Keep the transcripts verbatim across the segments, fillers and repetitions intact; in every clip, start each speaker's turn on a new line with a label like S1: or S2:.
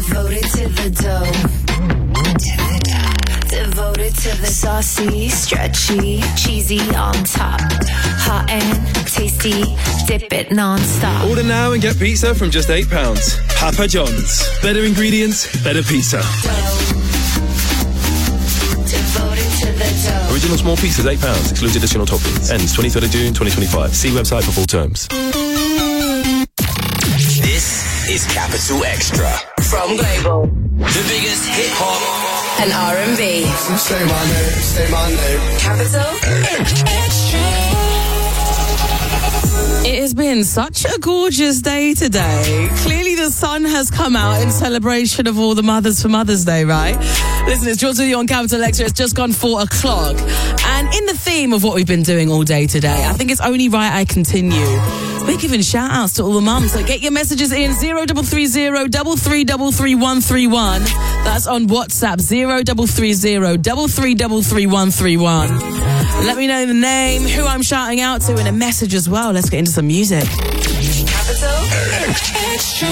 S1: Devoted to the dough. Devoted to the saucy, stretchy, cheesy on top. Hot and tasty, dip it non-stop.
S2: Order now and get pizza from just eight pounds. Papa John's. Better ingredients, better pizza.
S1: Dough. Devoted to the dough.
S2: Original small pizzas, eight pounds. Excludes additional toppings. Ends twenty-third of June, twenty twenty-five. See website for full terms.
S3: This is Capital Extra.
S4: From Global.
S3: The biggest hip hop
S4: and R and B.
S5: Say my name, say my name.
S4: Capital Extra.
S6: It has been such a gorgeous day today. Clearly the sun has come out in celebration of all the mothers for Mother's Day, right? Listen, it's Jules with you on Capital Extra. It's just gone four o'clock. And in the theme of what we've been doing all day today, I think it's only right I continue. We're giving shout outs to all the mums. So get your messages in zero double three zero double three double three one three one. That's on WhatsApp zero double three zero double three double three one three one. Let me know the name, who I'm shouting out to, and a message as well. Let's get into some music.
S4: Capital Extra.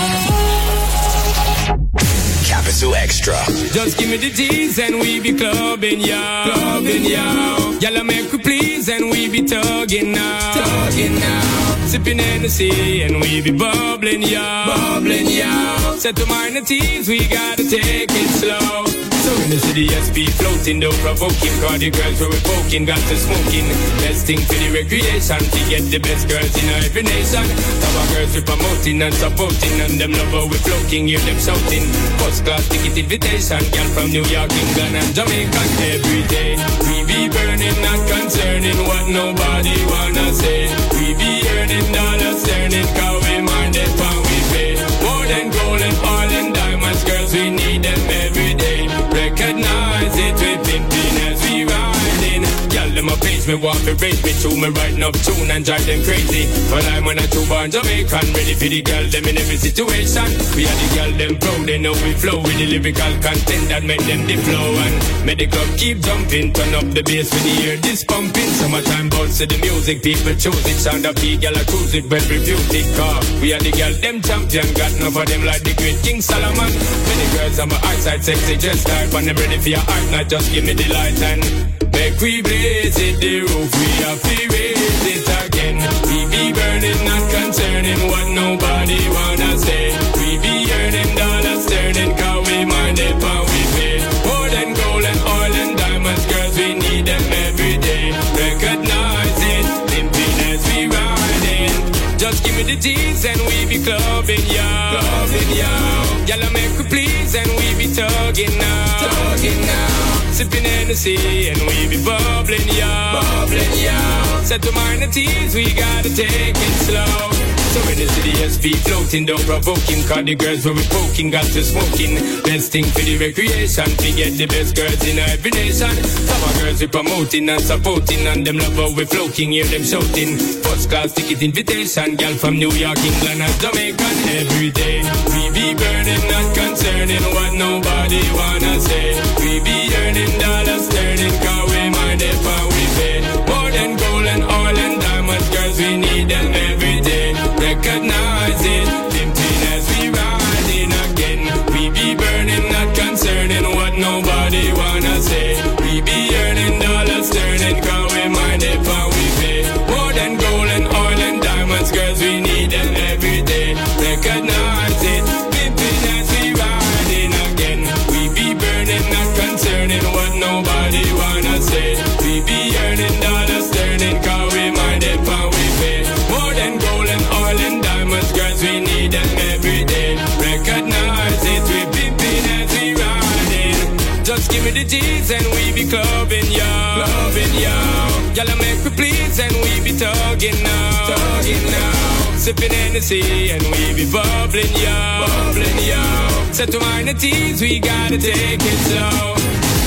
S3: Capital Extra.
S7: Just give me the G's and we be clubbing, yo. Clubbing, yo. Y'all make we please and we be tugging now. Tugging now. Sipping Hennessy and we be bubbling, yo. Bubbling, yo. Set to minor teens, we gotta take it slow. So in the city, S P floating, though provoking. Cause the girls were poking, got to smoking. Best thing for the recreation, to get the best girls in every nation. Our girls we promoting and supporting, and them lover we floating, hear them shouting. First class ticket invitation, girl from New York, England and Jamaica. Every day, we be burning, not concerning what nobody wanna say. We be earning dollars, earning, cause we minded when we pay. More than gold and oil and diamonds, girls, we need them every day. Recognize it, we pimping as we riding. Y'all them a page me, want to raise me to me, writing up tune and drive them crazy. But I'm on a two-born Jamaican, ready for the girl them in every situation. We are the girl them proud, they know we flow with the lyrical content that make them the flow. And make the club keep jumping, turn up the bass when you hear this pumping. Summertime bounce to the music, people choose it. Sound of the girl I cruise it, well refuse it. Cause we are the girl them champion, got enough of them like the great King Solomon. Many girls on my eyesight, sexy just like when I'm ready for your art, now just give me the light and make we blaze it, the roof, we have to raise it again. We be burning, not concerning what nobody wanna say. We be earning dollars, turning, cause we mind it, but we pay. More than gold and oil and diamonds, girls, we need them every day. Recognize it, limping as we riding. Just give me the G's and we be clubbing, yo. Clubbing, yo. Y'all make we please and we be tugging now. Tugging now. Sipping Hennessy and we be bubbling, yo. Bubbling, yo. Set to minor teens, we gotta take it slow. So in the city, S P floating, don't provoking. Cause the girls were we poking, got to smoking. Best thing for the recreation, to get the best girls in every nation. Some of girls we promoting and supporting, and them lover we floating, hear them shouting. First class ticket invitation, girl from New York, England and Jamaica. Every day, we be burning, not concerning what nobody wanna say. We be earning dollars, turning, cause we mind it when we pay. More than gold and oil and diamonds, girls, we need them every day. Recognize it, limping as we riding again. We be burning, not concerning what nobody wanna say. We be earning dollars, turning, cause we mind it when we pay. More than gold and oil and diamonds, girls, we need them every day. Recognize it, limping as we riding again. We be burning, not concerning what nobody wanna say. We be earning dollars, turning, cause we mind it when we pay. More than gold and oil and diamonds, girls, we need them every day. Recognize it, we pimping as we riding. Just give me the G's and we be clubbing, yo. Clubbing, yo. Y'all make we please and we be tugging now. Tugging now. Sipping Hennessy and we be bubbling, yo. Bubbling, yo. Set to minor teens, we gotta take it slow.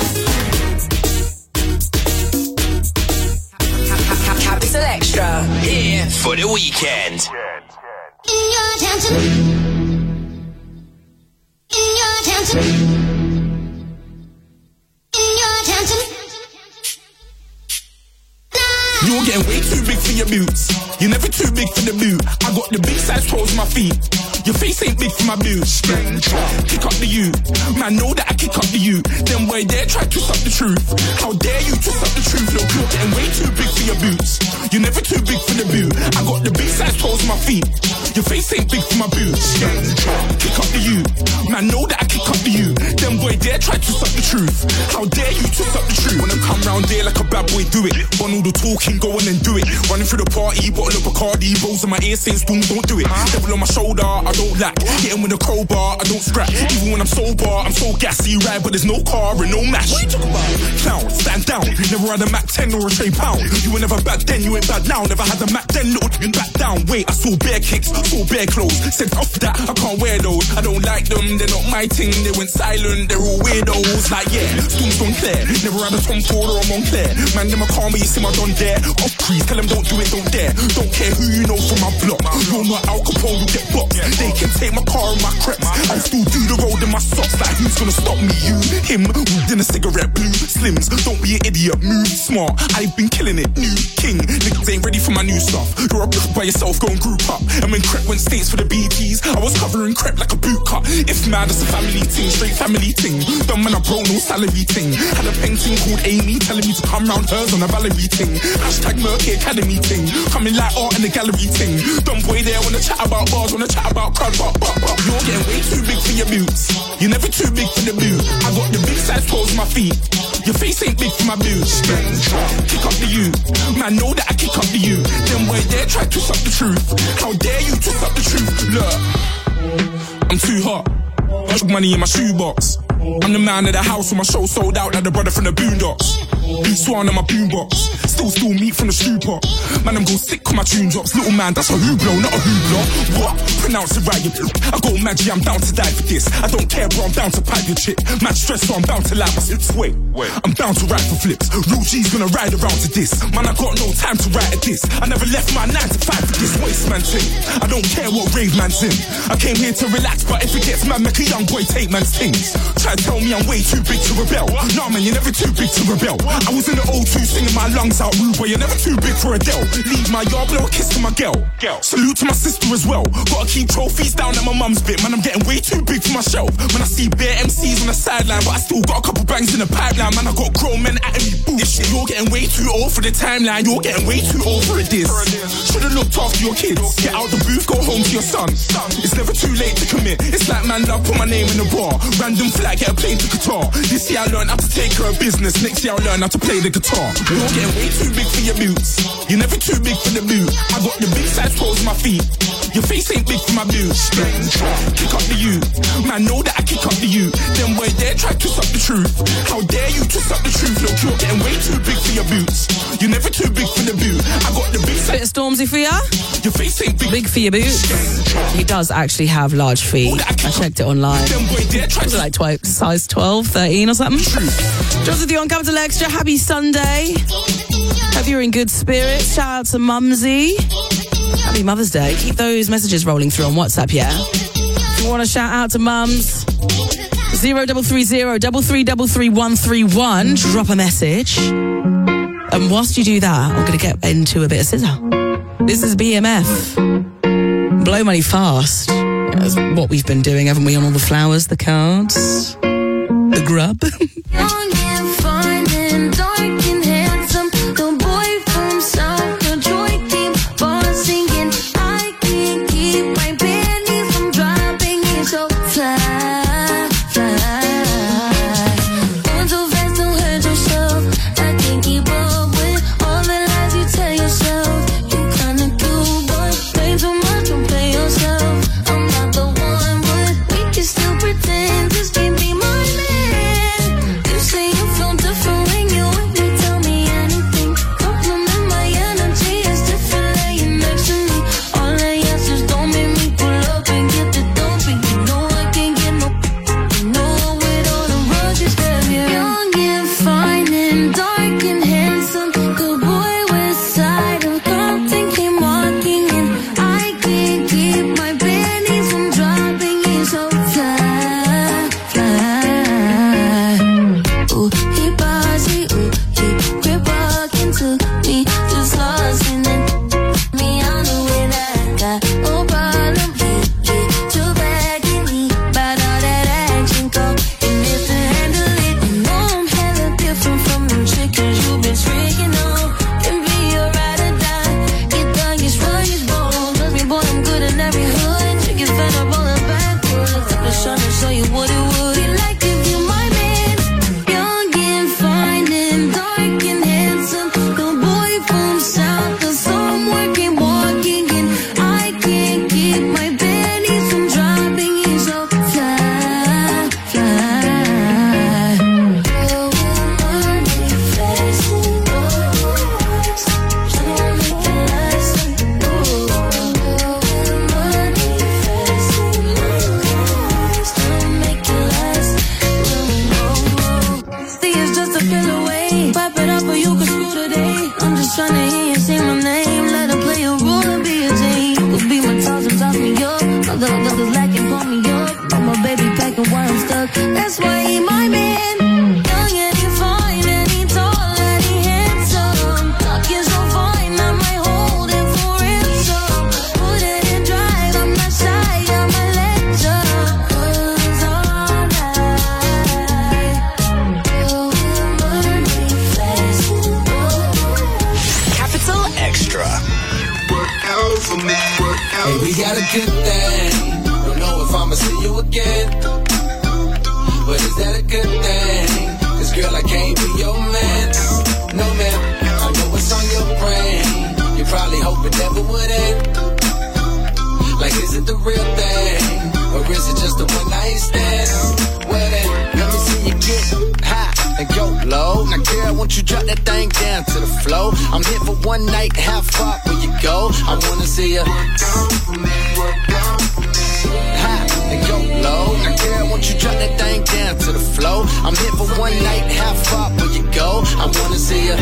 S4: Capital Extra.
S3: Here for the weekend.
S8: In your attention. In your attention. In your attention.
S5: You're getting way too big for your boots. You're never too big for the boot. I got the big size toes on my feet. Your face ain't big for my boots. Pick up the you. Man, know that I kick up the you. Them boy there try to twist up the truth. How dare you twist up the truth? Look, you're getting way too big for your boots. You're never too big for the boot. I got the big size toes on my feet. Your face ain't big for my boots. Kick up the you. Man, know that I kick up the you. Them boy there try to twist up the truth. How dare you twist up the truth? Wanna come round there like a bad boy, do it. Want all the talking, go on and do it. Running through the party, bottle of Bacardi, rolls in my ear saying spoon, don't do it. Devil on my shoulder, I don't lack. Hitting with a crowbar, I don't scrap. Even when I'm sober, I'm so gassy, right? But there's no car and no mash. What you talking about? Clown, stand down. Never had a Mac ten or a Trey Pound. You were never bad then, you ain't bad now. Never had a Mac ten, little you back down. Wait, I saw bare kicks, saw bare clothes. Said off that, I can't wear those. I don't like them, they're not my thing. They went silent, they're all weirdos. Like yeah, Storm's gone clear. Never had a Tom Ford or a Montclair. Man, them a call me, you see my done there. Off crease, tell them don't do it, don't dare. Don't care who you know from my block. You're not Al Capone, you get boxed. They can take my car and my creps. I still do the road in my socks. Like who's gonna stop me? You, him, in a cigarette, blue slims. Don't be an idiot, move smart. I've been killing it, new king. Niggas ain't ready for my new stuff. You're a by yourself, go and group up. And when Crep went states for the B Ts, I was covering Crep like a boot cut. If mad, it's a family thing, straight family thing. Dumb man, I bro, no salary thing. Had a painting called Amy, telling me to come round hers on a Valerie thing. Hashtag Murky Academy thing. Coming like art in the gallery thing. Dumb boy there, wanna chat about bars, wanna chat about crowd, but, but, but. You're getting way too big for your boots. You're never too big for the boot. I got the big size toes on my feet. Your face ain't big for my boots. Kick up the you. Man, know that I kick up the you. Them boy there try to twist up the truth. How dare you twist up the truth? Look, I'm too hot. Got money in my shoebox. I'm the man of the house when my show sold out like the brother from the Boondocks. Blue Swan on my boombox. Still steal meat from the stew pot. Man, I'm go sick when my tune drops. Little man, that's a hooblo, not a hooblo. What? Pronounce it right, you I go Maggie, I'm down to die for this. I don't care, bro, I'm down to pipe your chick. Mad stress, so I'm bound to lie, but it's wait. Wait. I'm bound to ride for flips. Real G's gonna ride around to this. Man, I got no time to write at this. I never left my nine to five for this waste man thing. I don't care what rave man's in. I came here to relax, but if it gets mad, make a young boy take man's things. Try to tell me I'm way too big to rebel. Nah, man, you're never too big to rebel. I was in the O two singing my lungs out, rude, but you're never too big for Adele. Leave my yard, blow a kiss to my girl. Salute to my sister as well. Gotta keep trophies down at my mum's bit. Man, I'm getting way too big for my shelf. When I see bare M Cs on the sideline, but I still got a couple bangs in the pipeline. Man, I got grown men at me bullshit. You're getting way too old for the timeline. You're getting way too old for a diss. Should've looked after your kids. Get out the booth, go home to your son. It's never too late to commit. It's like man, love, put my name in the bar. Random flag, get a plane to Qatar. This year I learned how to take care of business. Next year I'll learn how to play the guitar. You're getting way too big for your boots. You're never too big for the boot. I got the big size toes on my feet. Your face ain't big for my boots. Kick up the you. Man, know that I kick up the you. Them boy there try to twist up the truth. How dare you twist up the truth? Look, you're getting way too big for your boots. You're never too big for the boot. I got the big size.
S6: Bit of Stormzy for ya?
S5: Your face ain't big.
S6: Big for your boots. He does actually have large feet. I checked it online. Was it like twelve, size twelve, thirteen or something? Just with you on Capital Extra. Happy Sunday. Hope you're in good spirits. Shout out to Mumsy. Happy Mother's Day. Keep those messages rolling through on WhatsApp, yeah? If you want to shout out to mums, zero double three zero double three double three one three one. Drop a message. And whilst you do that, I'm going to get into a bit of scissor. This is B M F. Blow money fast. That's what we've been doing, haven't we? On all the flowers, the cards, the grub.
S9: Young and fine and dark and handsome, the boy from South, the joy team, bar singing. I can't keep my pennies from dropping. It's so fly, fly. Going so fast, don't hurt yourself. I can't keep up with all the lies you tell yourself. You kinda do, but play too much, don't play yourself. I'm not the one, but we can still pretend. Just give me my man. You say you feel different when you with me, tell show you what it would be like if you my man. Young and fine and dark and handsome, the boy from south, the sun working, walking, and I can't keep my panties from dropping. He's so fly, fly. Oh, money face, don't make it last. Tryna hear you say my name, let her play a role and be a team. You could be my toss and toss me up. Other niggas lacking, pull me up. But my baby packing while I'm stuck. That's why he my man. Young and he fine and he tall and he handsome. Talking so fine, I might hold him for ransom. Put it in drive, I'm not shy, I'm a legend. Cause all night, oh, money face.
S3: Extra.
S5: Work out for me. Work out. Hey, we got a good thing. Don't know if I'ma see you again, but is that a good thing? Cause girl, I can't be your man. No man, I know what's on your brain. You probably hope it never would end. Like, is it the real thing, or is it just a one night stand? Well then, let me see you get high and go low. Now girl, won't you drop that thing down to the floor? I'm here for one night, how far will you go? I wanna see you high and go low. Now girl, won't you drop that thing down to the floor? I'm here for one night, how far will you go? I wanna see you.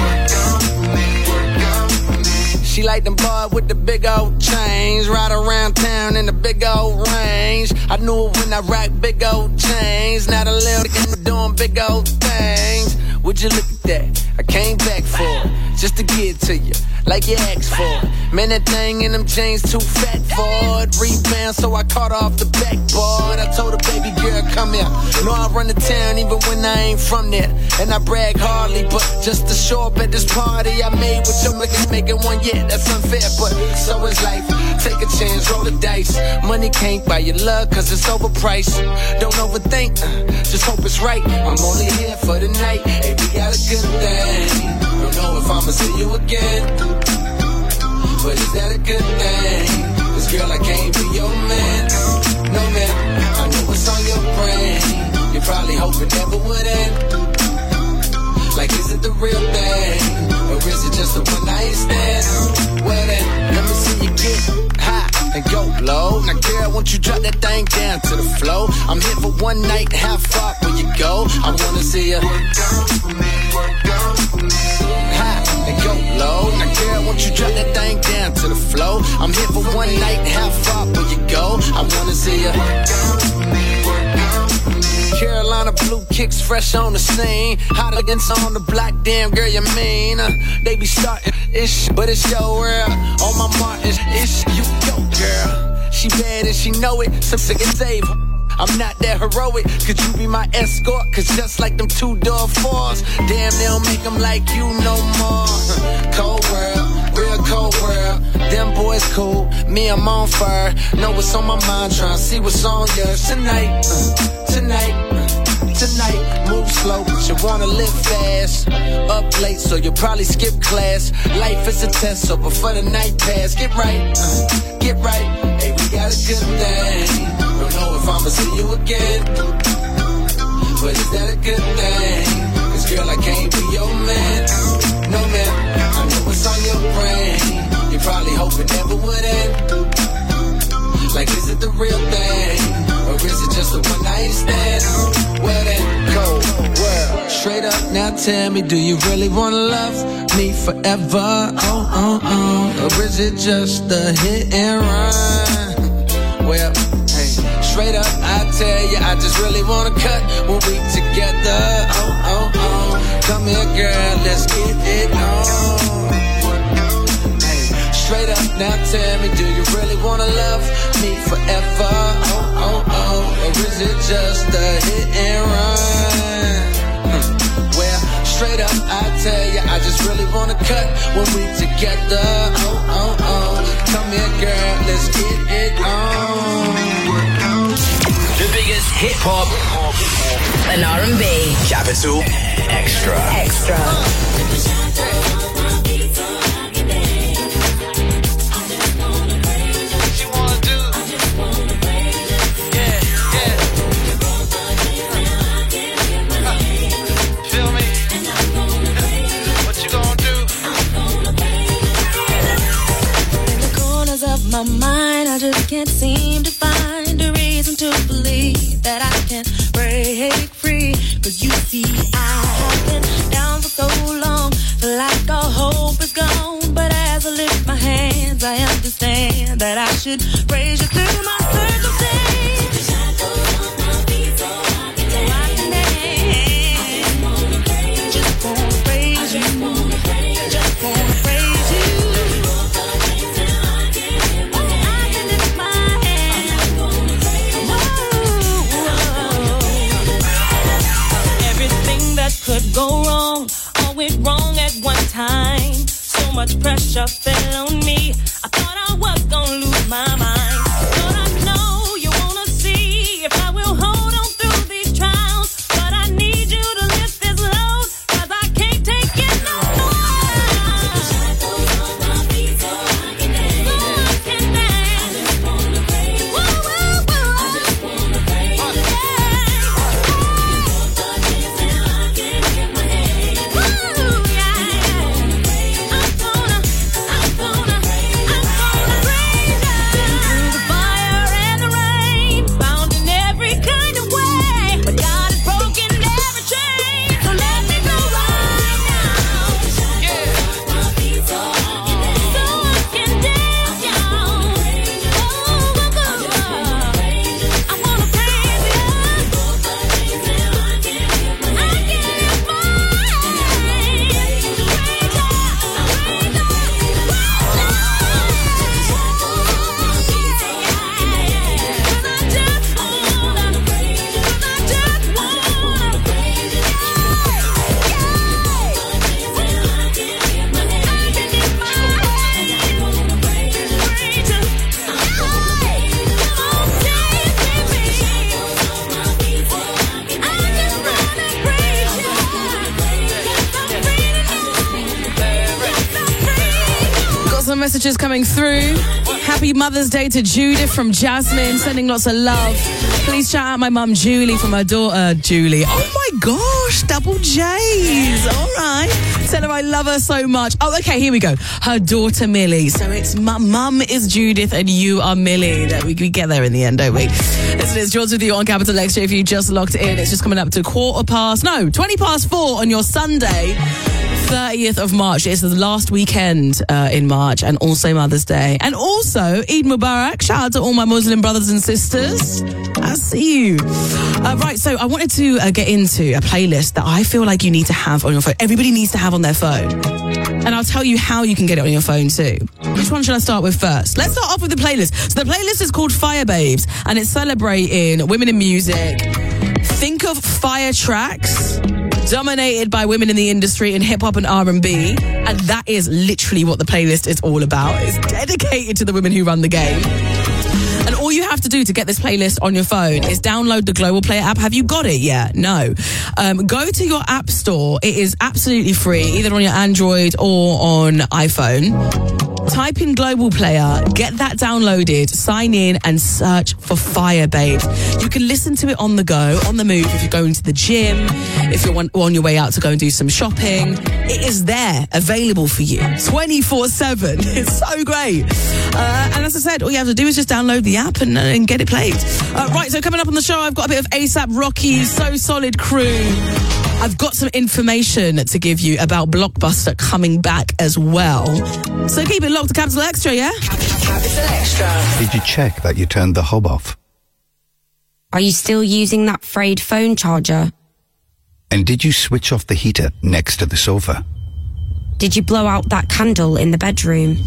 S5: She like them boys with the big old chains, ride around town in the big old range. I knew it when I rock big old chains. Now the little nigga doing big old things. Would you look at that? I came back for it, just to get to you, like you asked for it. Man, that thing in them jeans too fat for it. Rebound, so I caught off the backboard. I told her, baby girl, come here. Know I run the town even when I ain't from there. And I brag hardly, but just to show up at this party I made with your niggas making one, yeah, that's unfair, but so is life. Take a chance, roll the dice. Money can't buy your love, cause it's overpriced. Don't overthink, uh, just hope it's right. I'm only here for the night. Hey, we got a good thing. Don't know if I'ma see you again, but is that a good thing? Cause girl, I can't be your man. No man, I know what's on your brain. You probably hope it never would end. Like, is it the real thing, or is it just a one night stand? Well then, let me see you get high and go low. Now girl, won't you drop that thing down to the floor? I'm here for one night, how far will you go? I wanna see you high and go low. Now girl, won't you drop that thing down to the floor? I'm here for one night, how far will you go? I wanna see you. Carolina blue kicks fresh on the scene. Hot against on the block, damn girl, you mean uh, they be starting ish, but it's your world. On my mark, it's ish, you go, girl. She bad and she know it, so sick and save her. I'm not that heroic, could you be my escort? Cause just like them two-door fours, damn, they don't make them like you no more. Cold world, real cold world. Them boys cool, me, I'm on fire. Know what's on my mind, tryna see what's on yours tonight. Uh, tonight, uh, tonight. Move slow, but you wanna live fast. Up late, so you'll probably skip class. Life is a test, so before the night pass, get right, uh, get right. Hey, we got a good thing. Don't know if I'ma see you again, but is that a good thing? Cause girl, I can't be your man. No man, I know what's on your brain. You probably hope it never would end. Like, is it the real thing, or is it just a one night stand? Well then, cold world. Straight up, now tell me, do you really wanna love me forever? Oh, oh, oh. Or is it just a hit and run? Well, hey, straight up, I tell you, I just really wanna cut when we together. Oh, oh, oh. Come here, girl, let's get it on. Straight up, now tell me, do you really wanna love me forever? Oh, oh, oh, or is it just a hit and run? Hmm. Well, straight up, I tell you, I just really wanna cut when we together. Oh, oh, oh, come here, girl, let's get it on.
S3: The biggest biggest hip hop
S4: and R and B.
S3: Capital Extra.
S4: Extra.
S9: My mind, I just can't seem to find a reason to believe that I can break free. Cause you see, I have been down for so long, feel like all hope is gone. But as I lift my hands, I understand that I should praise you through my circumstance. Just wanna praise you, just wanna praise you. Could go wrong, all went wrong at one time. So much pressure fell on me. I thought I was gonna lose my mind. But I know you wanna see if I will hold on through these trials. But I need you to lift this load, cause I can't take it no more. So I can dance. Woo, woo, woo. I just wanna praise you.
S6: Messages coming through. Happy Mother's Day to Judith from Jasmine, sending lots of love. Please shout out my mum Julie from her daughter Julie. Oh my gosh, double J's. All right. Tell her I love her so much. Oh, okay, here we go. Her daughter Millie. So it's mum, mum is Judith and you are Millie. We, we get there in the end, don't we? Listen, it's George with you on Capital Extra. If you just locked in, it's just coming up to quarter past, no, twenty past four on your Sunday. thirtieth of March. It's the last weekend uh, in March and also Mother's Day. And also Eid Mubarak. Shout out to all my Muslim brothers and sisters. I see you. Uh, right, so I wanted to uh, get into a playlist that I feel like you need to have on your phone. Everybody needs to have on their phone. And I'll tell you how you can get it on your phone too. Which one should I start with first? Let's start off with the playlist. So the playlist is called Fire Babes and it's celebrating women in music. Think of fire tracks dominated by women in the industry in hip-hop and R and B, and that is literally what the playlist is all about. It's dedicated to the women who run the game. And all you have to do to get this playlist on your phone is download the Global Player app. Have you got it yet? No. Um, go to your app store. It is absolutely free, either on your Android or on iPhone. Type in Global Player, get that downloaded, sign in and search for Fire Babes. You can listen to it on the go, on the move, if you're going to the gym, if you're on your way out to go and do some shopping. It is there, available for you, twenty-four seven. It's so great. Uh, and as I said, all you have to do is just download the app and, uh, and get it played. Uh, right, so coming up on the show, I've got a bit of ASAP Rocky, So Solid Crew. I've got some information to give you about Blockbuster coming back as well. So keep it locked to Capital Extra, yeah?
S4: Capital Extra.
S10: Did you check that you turned the hob off?
S11: Are you still using that frayed phone charger?
S10: And did you switch off the heater next to the sofa?
S11: Did you blow out that candle in the bedroom?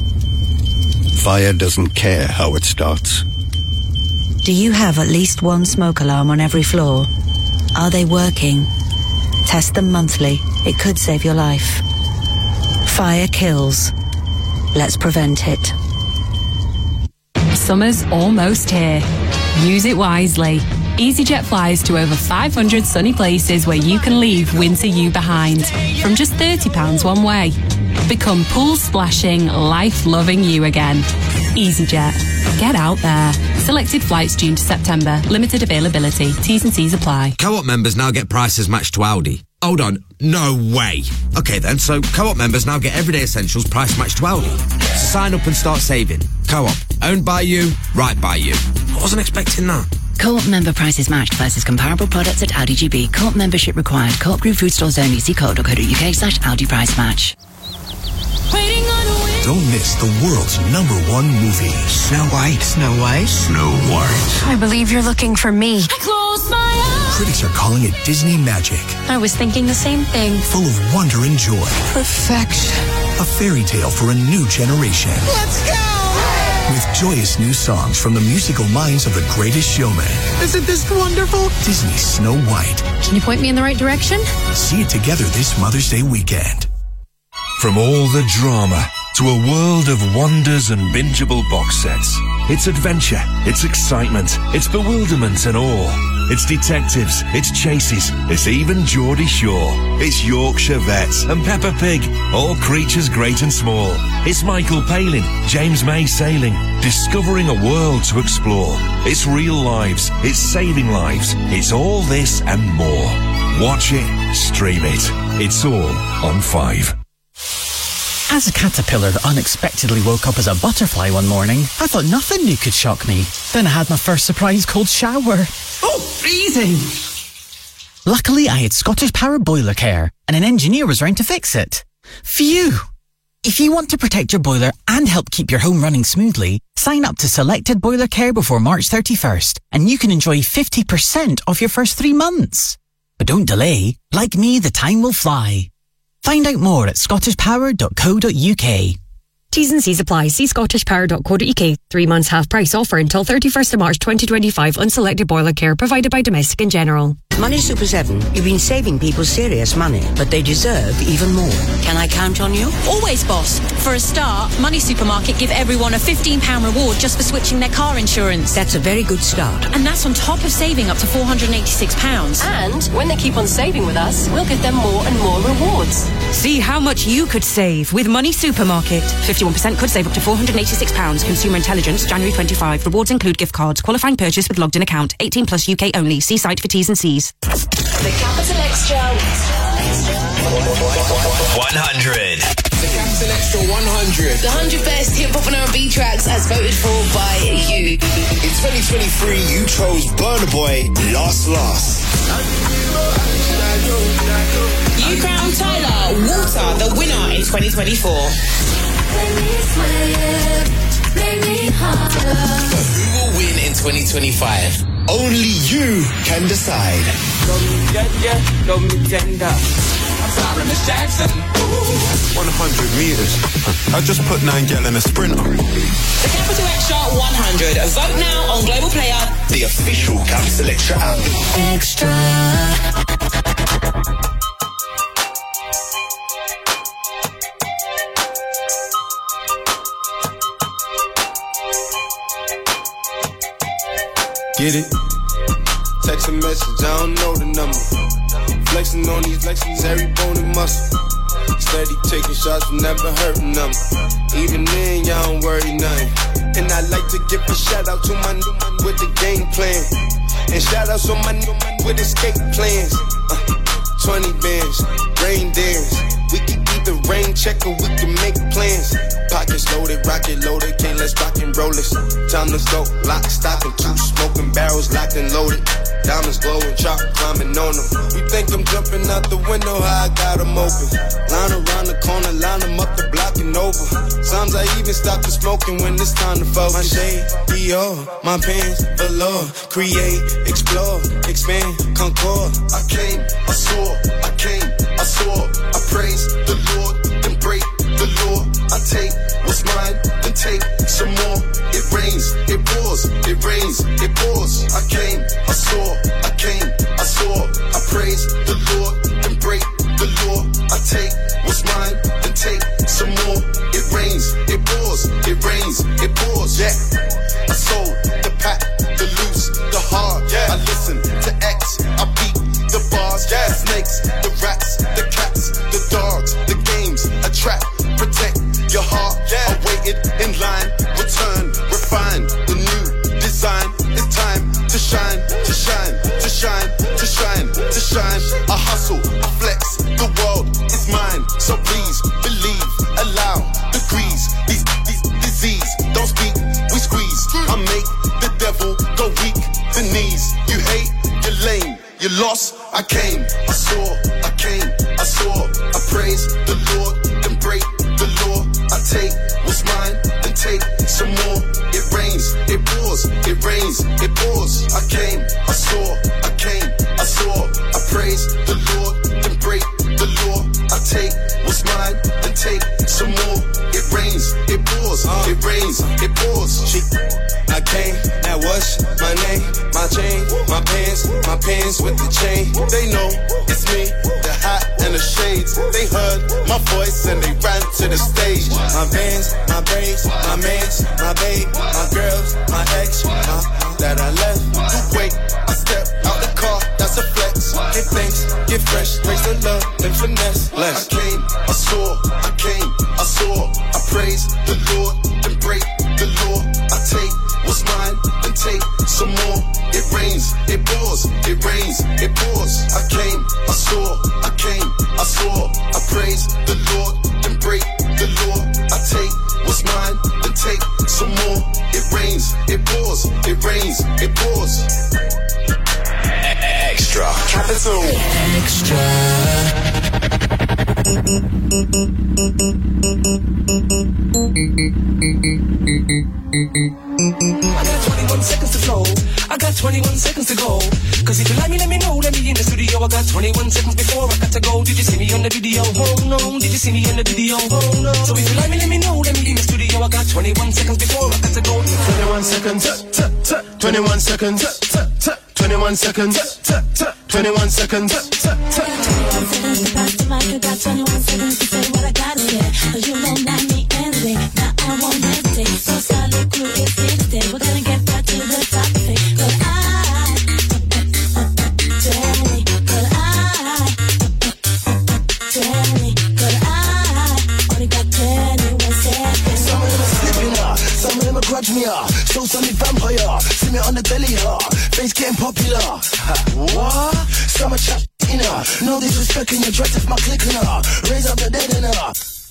S10: Fire doesn't care how it starts.
S12: Do you have at least one smoke alarm on every floor? Are they working? Test them monthly. It could save your life. Fire kills. Let's prevent it.
S13: Summer's almost here. Use it wisely. EasyJet flies to over five hundred sunny places where you can leave winter you behind from just thirty pounds one way. Become pool splashing, life-loving you again. EasyJet. Get out there. Selected flights June to September. Limited availability. T's and C's apply.
S14: Co-op members now get prices matched to Aldi. Hold on. No way. Okay then, so Co-op members now get everyday essentials price matched to Aldi. So sign up and start saving. Co-op. Owned by you, right by you. I wasn't expecting that.
S15: Co-op member prices matched versus comparable products at Aldi G B. Co-op membership required. Co-op Group food stores only. See co op dot co dot uk slash Aldi price match.
S16: Don't miss the world's number one movie. Snow White. Snow White? Snow White.
S17: I believe you're looking for me.
S16: I close my eyes. Critics are calling it Disney magic.
S17: I was thinking the same thing.
S16: Full of wonder and joy.
S17: Perfection.
S16: A fairy tale for a new generation.
S17: Let's go!
S16: With joyous new songs from the musical minds of The Greatest Showman.
S17: Isn't this wonderful?
S16: Disney's Snow White.
S17: Can you point me in the right direction?
S16: See it together this Mother's Day weekend.
S18: From all the drama to a world of wonders and bingeable box sets. It's adventure, it's excitement, it's bewilderment and awe. It's detectives, it's chases, it's even Geordie Shore. It's Yorkshire Vets and Peppa Pig, all creatures great and small. It's Michael Palin, James May sailing, discovering a world to explore. It's real lives, it's saving lives, it's all this and more. Watch it, stream it. It's all on Five.
S19: As a caterpillar that unexpectedly woke up as a butterfly one morning, I thought nothing new could shock me. Then I had my first surprise cold shower. Oh, freezing! Luckily, I had Scottish Power Boiler Care, and an engineer was round to fix it. Phew! If you want to protect your boiler and help keep your home running smoothly, sign up to Selected Boiler Care before March thirty-first, and you can enjoy fifty percent off your first three months. But don't delay. Like me, the time will fly. Find out more at scottish power dot co dot uk.
S20: T's and C's apply. See scottish power dot co dot uk. Three months half price offer until thirty-first of March twenty twenty-five on selected boiler care provided by Domestic and General.
S21: Money Super seven, you've been saving people serious money, but they deserve even more. Can I count on you?
S22: Always, boss. For a start, Money Supermarket give everyone a fifteen pounds reward just for switching their car insurance.
S21: That's a very good start.
S22: And that's on top of saving up to four hundred eighty-six pounds.
S4: And when they keep on saving with us, we'll give them more and more rewards.
S22: See how much you could save with Money Supermarket.
S20: fifty-one percent could save up to four hundred eighty-six pounds. Consumer Intelligence, January twenty-fifth. Rewards include gift cards. Qualifying purchase with logged in account. eighteen plus U K only. See site for T's and C's.
S4: The Capital Extra
S3: one hundred.
S23: The Capital Extra one hundred.
S4: The one hundred best hip hop and R and B tracks as voted for by you.
S23: In twenty twenty-three, you chose Burna Boy, Lost Lost.
S4: You crowned Tyler Water the winner in twenty twenty-four.
S23: But who will win in twenty twenty-five? Only you can decide.
S7: Yeah, yeah, go me tender. I'm sorry, Miss Jackson.
S24: one hundred meters. I just put nine gal in a sprinter.
S4: The Capital Extra one hundred. Vote now on Global Player,
S23: the official Capital Extra app.
S4: Extra.
S24: Get it? Text a message, I don't know the number. Flexing on these flexes, every bone and muscle. Steady taking shots, never hurting them. Even then, y'all don't worry nothing. And I like to give a shout out to my new man with the game plan. And shout out to my new man with escape plans. Uh, twenty bands, rain dance. We can either rain check or we can make plans. Pockets loaded, rocket loaded, can't let's rock and roll this. Time to go, lock, stock, and two smoking barrels locked and loaded. Diamonds glowing, chop climbing on them. You think I'm jumping out the window, how I got them open. Line around the corner, line them up the block and over. Sometimes I even stop the smoking when it's time to focus. My shade, Dior, my pants, velour. Create, explore, expand, concord. I came, I saw, I came, I saw. I praise the Lord, then break the law. I take what's mine, then take some more. It rains, it pours, it rains, it pours. I came, I saw, I came, I saw. I praise the Lord, then break the law. I take what's mine, then take some more. It rains, it pours, it rains, it pours. Yeah, I sold the pack, the loose, the hard. Yeah, I listen lost, I came, I saw, I came, I saw, I praise the Lord, then break the law. I take what's mine, then take some more. It rains, it pours, it rains, it pours. I came, I saw, I came, I saw, I praise the Lord, then break the law. I take what's mine, then take some more. It rains, it pours, it rains, it pours. She, I came, now what's my name? My chain, my pants, my pants with the chain. They know it's me, the hat and the shades. They heard my voice and they ran to the stage. My vans, my braids, my mans, my babe, my girls, my ex, my, that I left. Wait, I step out the car, that's a flex. Get thanks, get fresh, raise the love, then finesse. Less. I came, I saw, I came, I saw, I praise the Lord, then break the law. I take what's mine, then take some more. It rains, it pours, it rains, it pours. I came, I saw, I came, I saw, I praise the Lord, then break the law. I take what's mine, then take some more. It rains, it pours, it rains, it pours.
S3: Extra. Capital.
S24: Extra.
S1: I got twenty-one seconds to flow. I got twenty-one seconds to go. Cause if you like me, let me know. Let me in the studio. I got twenty-one seconds before I got to go. Did you see me on the video? Oh no. Did you see me in the video? Oh no. So if you like me, let me know. Let me in the studio. I got twenty-one seconds before I got to go.
S24: twenty-one seconds. twenty-one seconds. twenty-one seconds. twenty-one seconds.
S9: twenty-one seconds to pass the mic. I got twenty-one seconds to say what I gotta say. Cause you don't like me anyway. Now I won't hesitate. So solid crew is here to stay. We're gonna get back to the topic. Cause I tell me, cause I tell me, cause I only got twenty-one seconds.
S2: Some of them are slipping up, some of them are grudge me up. Show some vampire, see me on the belly up. Face getting popular. What? Some are chat in her. No disrespect in your dress if my clicking her. Raise up the dead in her.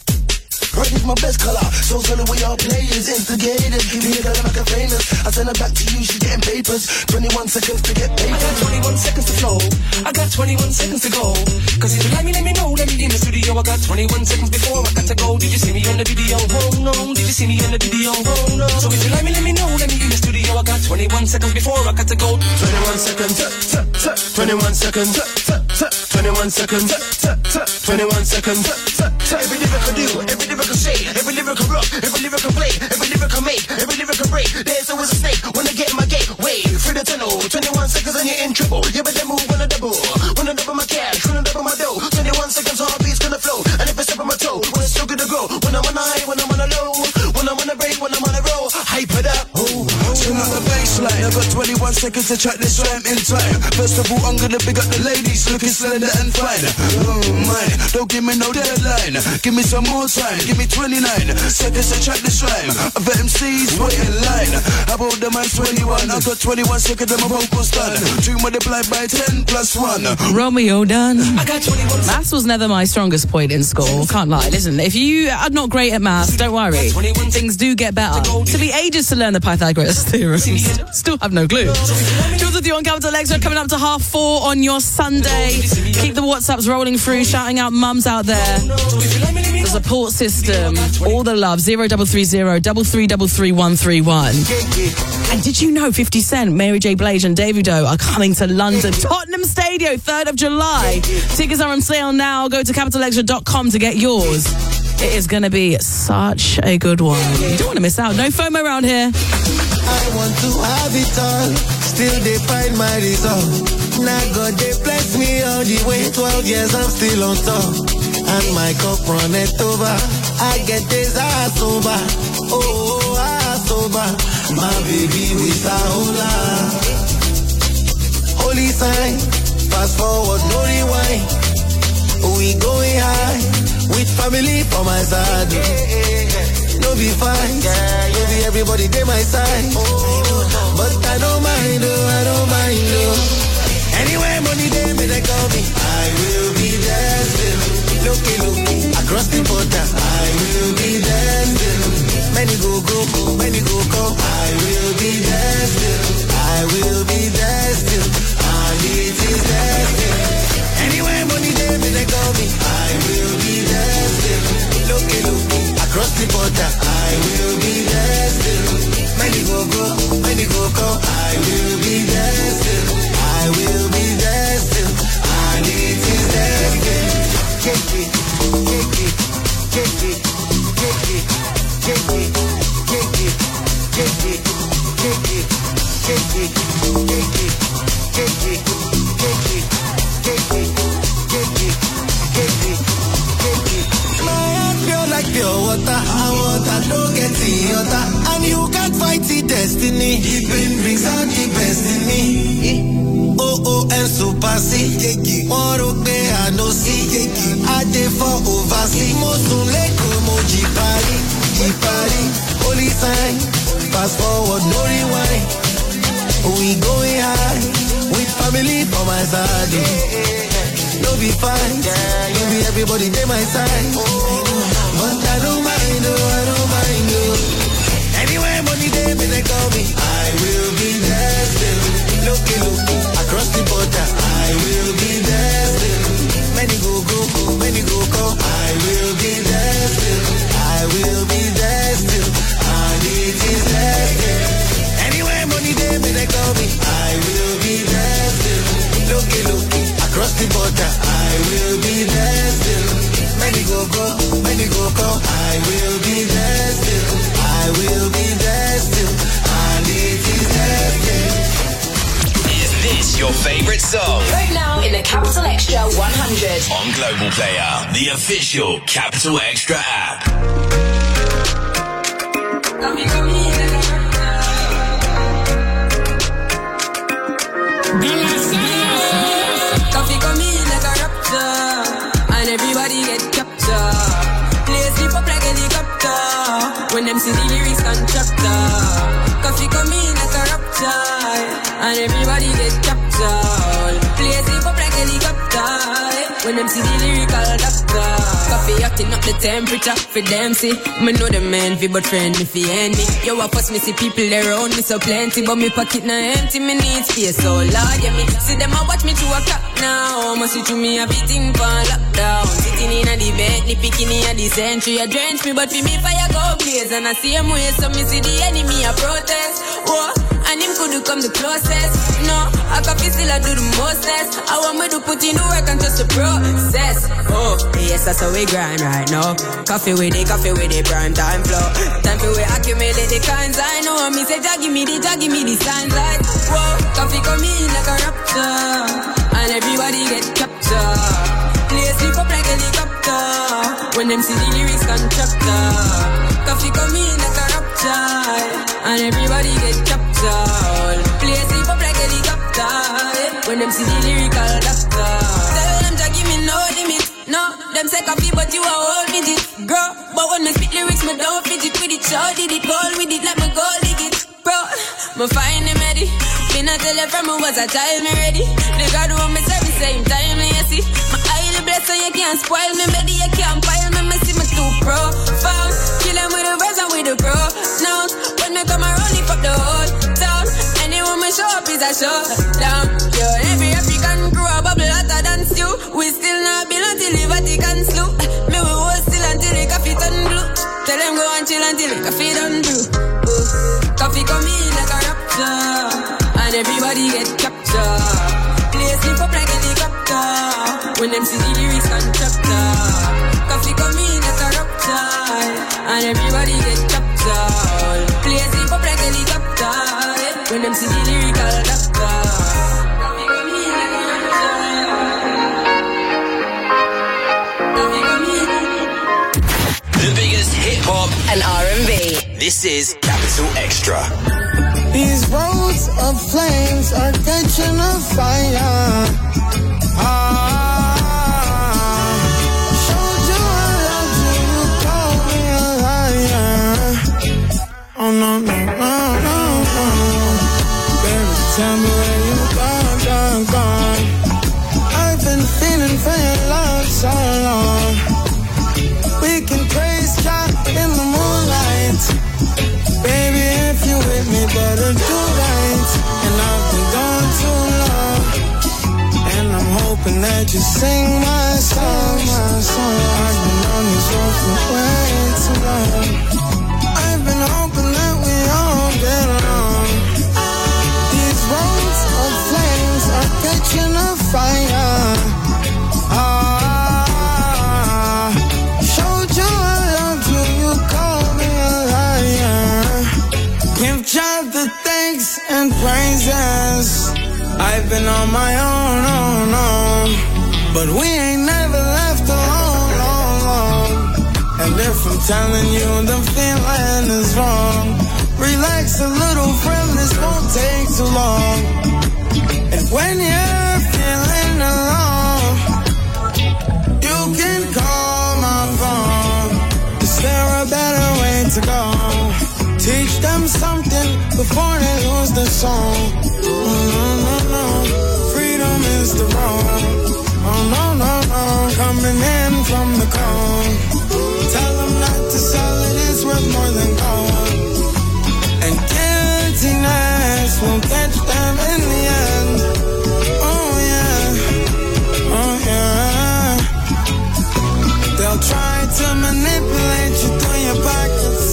S2: Red is my best color, so tell her we all players, instigators. Give me a girl like a famous. I send her back to you, she's getting papers. twenty-one seconds to get paid.
S1: I got twenty-one seconds to flow. I got twenty-one seconds to go. Cause if you like me, let me know. Let me in the studio. I got twenty-one seconds before I got to go. Did you see me on the video? Oh no. Did you see me on the video? Oh no. So if you like me, let me know. Let me in the studio. I got twenty-one seconds before I got to go.
S24: twenty-one seconds. twenty-one seconds. twenty-one seconds. twenty-one seconds.
S2: Every lyric I do, every lyric I say, every lyric I rock, every lyric I play, every lyric I make, every lyric I break. There's always a snake when I get in my gate. Wait, through the tunnel, twenty-one seconds and you're in trouble. Yeah, but then move when I double, when I double my cash, when I double my dough. twenty-one seconds, heartbeat's gonna flow, and if I step on my toe, when it's still gonna grow. When I'm on a high, when I'm on a low, when I'm on a break, when I'm on a roll, hype it up. Oh, turn up the baseline. I got twenty-one seconds to track this rhyme in time. First of all, I'm gonna big up the ladies, looking slender and fine. Oh, mine, don't give me no deadline. Give me some more time, give me twenty-nine seconds to track this rhyme. Other M Cs wait in line. How about the man's twenty-one? I got twenty-one seconds and my vocals done. Two multiplied by ten plus one.
S6: Romeo done.
S1: I got twenty-one.
S6: Maths was never my strongest point in school. Can't lie. Listen, if you are not great at maths, don't worry. Things do get better. Took me ages to learn the Pythagoras theorem. Still have no clue. Jules with you on Capital Extra, coming up to half four on your Sunday. Keep the WhatsApps rolling through, shouting out mums out there. The support system, all the love. Zero double three zero double three double three one three one. And did you know fifty Cent, Mary J. Blige and Davido are coming to London, Tottenham Stadium, third of July. Tickets are on sale now. Go to capital extra dot com to get yours. It is going to be such a good one. You don't want to miss out. No FOMO around here.
S5: I want to have it all, still they find my resolve. Now God they bless me all the way, twelve years I'm still on top. And my cup run it over, I get this ass over. Oh, ass over, my baby with a hola. Holy sign, fast forward, no rewind. We going high, with family for my side. No be fine, no be everybody they my side. But I don't mind, oh, I don't mind, oh. Anywhere money they may they call me, I will be there still. Looky, looky, across the border, I will be there still. Many go, go, go, many go, go, I will be there still. I will be there still. I and it is destined. Anywhere money they may they call me, I will be destined. Look, look, across the border, I will be destined. Many go go, many go go, I will be destined. I will be destined, and it is destined. Take it, take it, take it, take it, take it, take it, take it, take it, take it, take it, take it, take it, take it, take it, take it, take it, take it. My heart feel like pure water, I water don't get the other, and you can't fight the destiny. The pain brings out the best in me. Oh oh and super C, Moro pe I no see, I dey for oversee. Mosun leko moji pari, jipari, holy sign. Fast forward, no rewind. We going high, with family for my side. No be fine, no be everybody dey my side. But I don't mind, oh I don't mind, oh. Anywhere money dey, me they call me, I will be destined. Look, look, across the border, I will be destined. Many go go, many go go, I will be destined. I will be destined, and it is destined. Anywhere money they may they call me, I will be destined. Look, look, across the border, I will be destined. Many go go, many go go, I will be destined. I will be destined, and it is destined.
S3: This your favorite song.
S4: Right now in the Capital Extra one hundred.
S3: On Global Player, the official Capital Extra app.
S8: Coffee come in like a raptor, and everybody get captured. Play sleep up like helicopter, when them see the lyrics contractor. Coffee come in like a raptor, and everybody get captured. Play sleep up like helicopter, when them see the lyrical doctor. Coffee acting up the temperature for them see. Me know them envy but friend me fi envy. Yo I fuss me see people around me so plenty, but me pocket na empty, me need space so large. Yeah me see them a watch me to a clock now. Must see to me a beating for lockdown. Sitting in a the bed, the picking in the century. A drench me but for me fire go blaze. And I see him way so me see the enemy a protest. Whoa. And him could come the closest. No, I coffee still I do the mostest. I want me to put in the work and just the process. Oh, yes, that's how we grind right now. Coffee with it, coffee with it, prime time flow. Time for we accumulate the kinds I know. Me say, Jah give me the, Jah give me the signs like, whoa, coffee come in like a raptor, and everybody get captured. Play sleep up like helicopter, when them see the lyrics contractor. Coffee come in like a raptor, and everybody get captured. Play sleep up like helicopter, when them see the lyrical doctor. Tell them to give me no limit. No, them say coffee but you are all with it. Girl, but when me spit lyrics me don't fit it with it. Show did it, goal with it, let me go dig it. Bro, me find them ready. Me not tell you from me was a child me ready. The God who want me serve the same time me you see. My highly blessed so you can't spoil me. Ready you can't pile me, me see me too profound. Kill them with the verse and with the pro. Now, when me come around it fuck the whole town. Anyone me show up is a showdown. Yo, every African crew a bubble hotter than stew. We still not build until the Vatican slew. Me we hold still until the coffee turn blue. Tell them go and chill until the coffee done brew. Ooh. Coffee come in like a raptor, and everybody get captured. Play sleep up like helicopter, when them see the lyrics contractor. Coffee come in like a raptor, and everybody get captured. Play sleep up like helicopter, when them see the lyrical doctor. Coffee come in like a raptor. Coffee come in.
S3: The biggest hip hop
S4: and R and B.
S3: This is Capital Extra.
S5: These roads of flames are catching a fire. Ah, showed you I loved you, you called me a liar. Oh no, no, no, no, no. Baby, tell me where you gone, gone, gone. I've been feeling for your love so long. We can praise God in the moonlight. Baby, if you with me, better do right. And I've been gone too long. that you sing my song, my song. I've been on this road for way too long. I've been hoping that we all get along. These roads of flames are catching a fire. Ah, showed you I loved you, you called me a liar. Give God the thanks and praises. I've been on my own, own, own, but we ain't never left alone, long, long. And if I'm telling you the feeling is wrong, relax a little, friend, this won't take too long. And when you're feeling alone, you can call my phone. Is there a better way to go? Teach them something before they lose the song. Oh, no, no, no. Freedom is the road. Oh, no, no, no. Coming in from the cold. Tell them not to sell it, it's worth more than gold. And guiltiness will catch them in the end. Oh, yeah. Oh, yeah. They'll try to manipulate you through your pockets.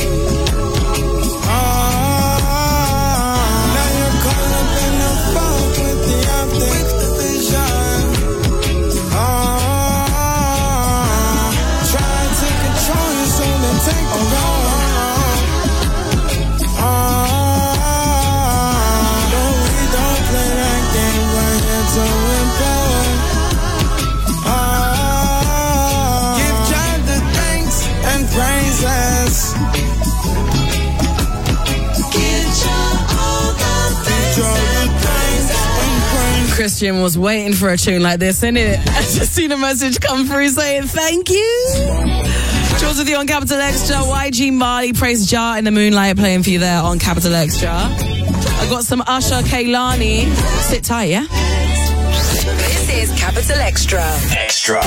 S6: Christian was waiting for a tune like this, innit? I just seen a message come through saying thank you. Jules with you on Capital Extra. Y G Marley, Praise Jah in the Moonlight playing for you there on Capital Extra. I got some Usher, Kehlani. Sit tight, yeah?
S10: This is Capital Extra.
S3: Extra.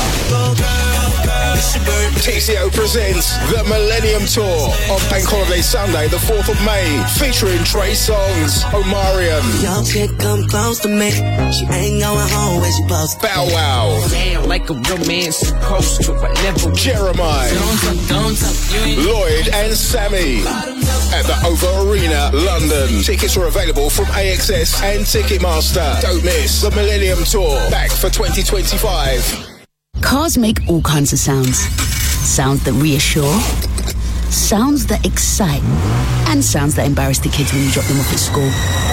S11: T C O presents the Millennium Tour on Bank Holiday Sunday, the fourth of May, featuring Trey Songz, Omarion,
S12: Young chick come close to me. She ain't going home when she supposed to.
S11: Bow Wow,
S13: Damn, like a real man supposed to. I never.
S11: Jeremiah,
S13: Don't talk, don't talk, you ain't.
S11: Lloyd and Sammy at the OVO Arena, London. Tickets are available from A X S and Ticketmaster. Don't miss the Millennium Tour, back for twenty twenty-five.
S15: Cars make all kinds of sounds. Sounds that reassure, sounds that excite, and sounds that embarrass the kids when you drop them off at school.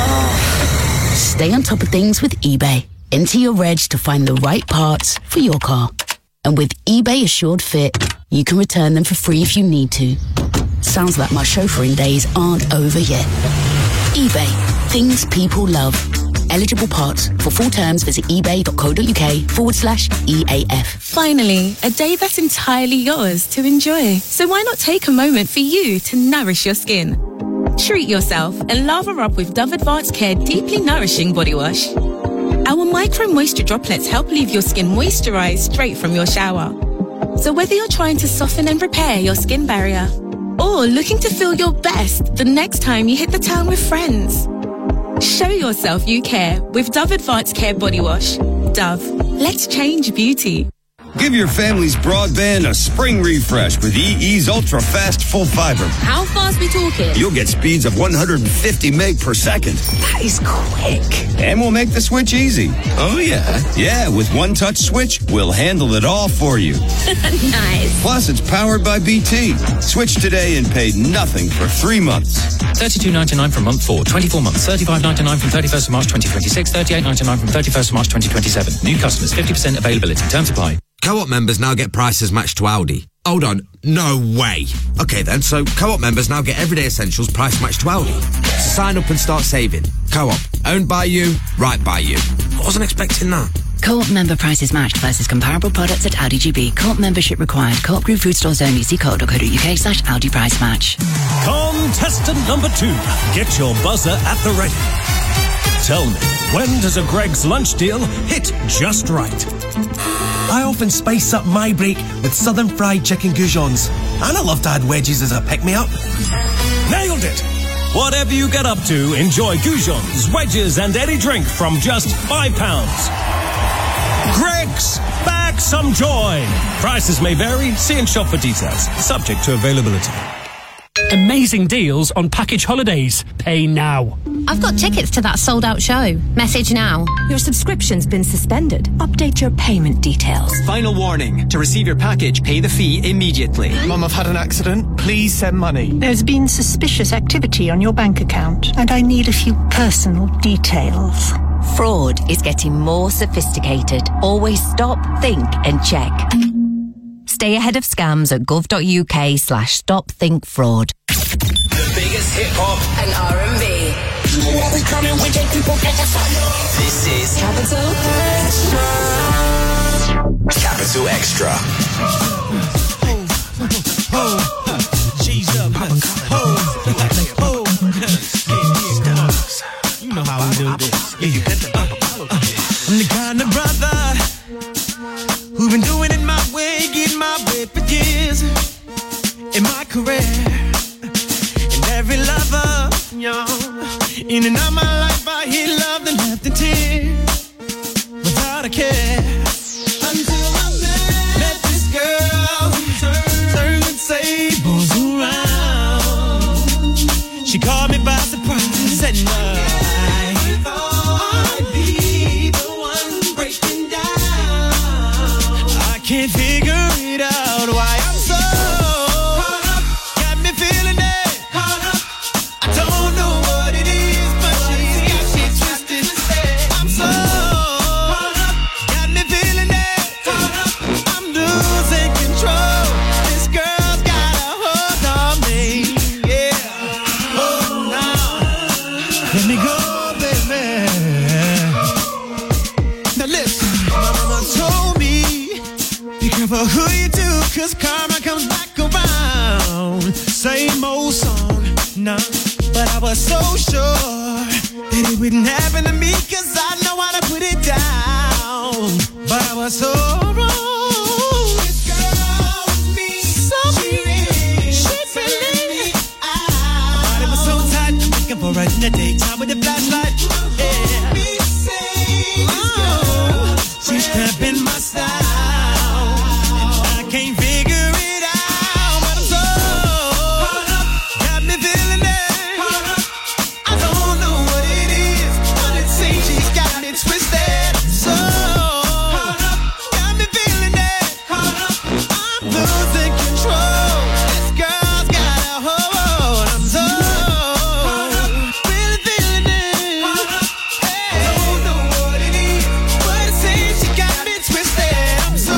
S15: Stay on top of things with eBay. Enter your reg to find the right parts for your car. And with eBay Assured Fit, you can return them for free if you need to. Sounds like my chauffeuring days aren't over yet. eBay. Things people love. Eligible parts. For full terms, visit ebay.co.uk forward slash EAF.
S25: Finally, a day that's entirely yours to enjoy. So why not take a moment for you to nourish your skin? Treat yourself and lather up with Dove Advanced Care Deeply Nourishing Body Wash. Our micro moisture droplets help leave your skin moisturized straight from your shower. So whether you're trying to soften and repair your skin barrier or looking to feel your best the next time you hit the town with friends, show yourself you care with Dove Advanced Care Body Wash. Dove, let's change beauty.
S26: Give your family's broadband a spring refresh with E E's Ultra Fast Full Fiber.
S22: How fast we talking?
S26: You'll get speeds of one hundred fifty meg per second.
S22: That is quick.
S26: And we'll make the switch easy. Oh, yeah? Yeah, with one touch switch, we'll handle it all for you.
S22: Nice.
S26: Plus, it's powered by B T. Switch today and pay nothing for three months.
S27: thirty-two ninety-nine from month four, twenty-four months, thirty-five ninety-nine from thirty-first of March twenty twenty-six, thirty-eight ninety-nine from thirty-first of March twenty twenty-seven. New customers, fifty percent availability. Terms apply.
S14: Co-op members now get prices matched to Audi. Hold on, no way. Okay then, so Co-op members now get everyday essentials price matched to Audi. So sign up and start saving. Co-op, owned by you, right by you. Wasn't expecting that.
S15: Co-op member prices matched versus comparable products at Audi G B. Co-op membership required. Co-op Group food stores only. See co.co.uk slash Audi price match.
S28: Contestant number two, get your buzzer at the ready. Tell me, when does a Greg's lunch deal hit just right?
S29: I often spice up my break with southern fried chicken goujons. And I love to add wedges as a pick-me-up.
S28: Nailed it! Whatever you get up to, enjoy goujons, wedges and any drink from just five pounds. Greggs, back some joy. Prices may vary. See and shop for details. Subject to availability.
S7: Amazing deals on package holidays. Pay now.
S9: I've got tickets to that sold-out show. Message now.
S16: Your subscription's been suspended. Update your payment details.
S17: Final warning. To receive your package, pay the fee immediately.
S18: Mum, I've had an accident. Please send money.
S16: There's been suspicious activity on your bank account, and I need a few personal details.
S19: Fraud is getting more sophisticated. Always stop, think and check. Stay ahead of scams at gov.uk slash stop think fraud.
S3: The biggest hip hop
S10: and R and B.
S3: This is
S10: Capital
S3: Capital Extra.
S29: Cheese up, you know how we do this. I'm the kind of brother who've been doing it my way, getting my way for years in my career. And every lover, y'all, in and out my life, I hear love and left and tears without a care. Until I met, met this girl who turned, turned tables around. She caught me by surprise at night. Can't figure it out why I'm so caught up, got me feeling it, caught up. I don't know what it is, but she's got me twisted. I'm so caught up, got me feeling it, caught up. I'm losing control. This girl's got a hold on me, yeah. Oh, now let me go, baby. Now listen, my mama told me, be careful who you do, cause karma comes back around. Same old song, nah, but I was so sure that it wouldn't happen to me, cause I know how to put it down. But I was so wrong. This girl was me, so me, she really out. My body was so tight, I'm looking for her in the daytime with the flashlight. Yeah. Oh, she's cramping my style. Can't figure it out, but I'm so caught up, got me feeling it, caught up. I don't know what it is, but it seems she's got me twisted. So caught up, got me feeling it, caught up. I'm losing control. This girl's got a hold. I'm so caught up, really feeling it, caught up. Hey, I don't know what it is, but it seems she got me twisted. I'm so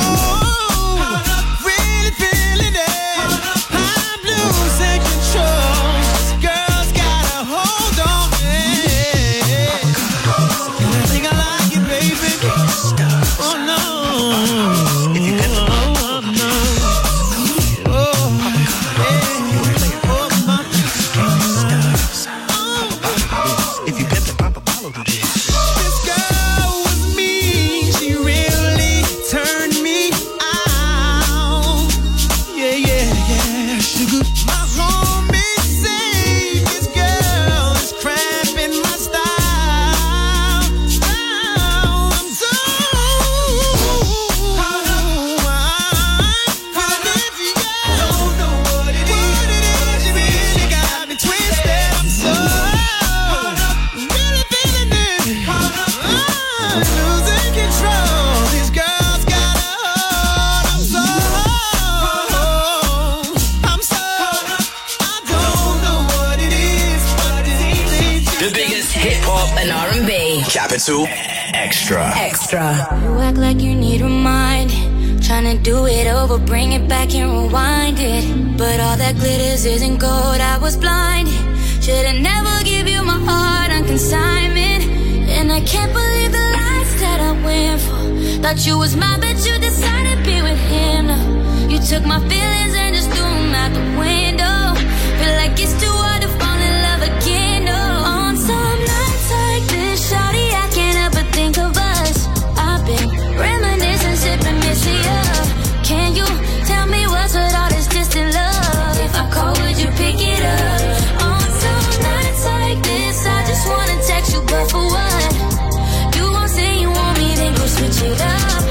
S3: Capital Extra.
S10: Extra.
S20: You act like you need reminding, trying to do it over, bring it back and rewind it. But all that glitters isn't gold, I was blinded. Should've never give you my heart on consignment. And I can't believe the lies that I went for. Thought you was mine, but you decided to be with him. No, you took my feelings and just threw them out the window. Feel like it's too hard to fall in love again. No, on some nights like this, shawty, I can't help but think of us. I've been reminiscing, sipping, missing up. Can you tell me what's with all this distant love? If I call, would you pick it up? On some nights like this, I just wanna text you, but for what? You won't say you want me, then go switch it up.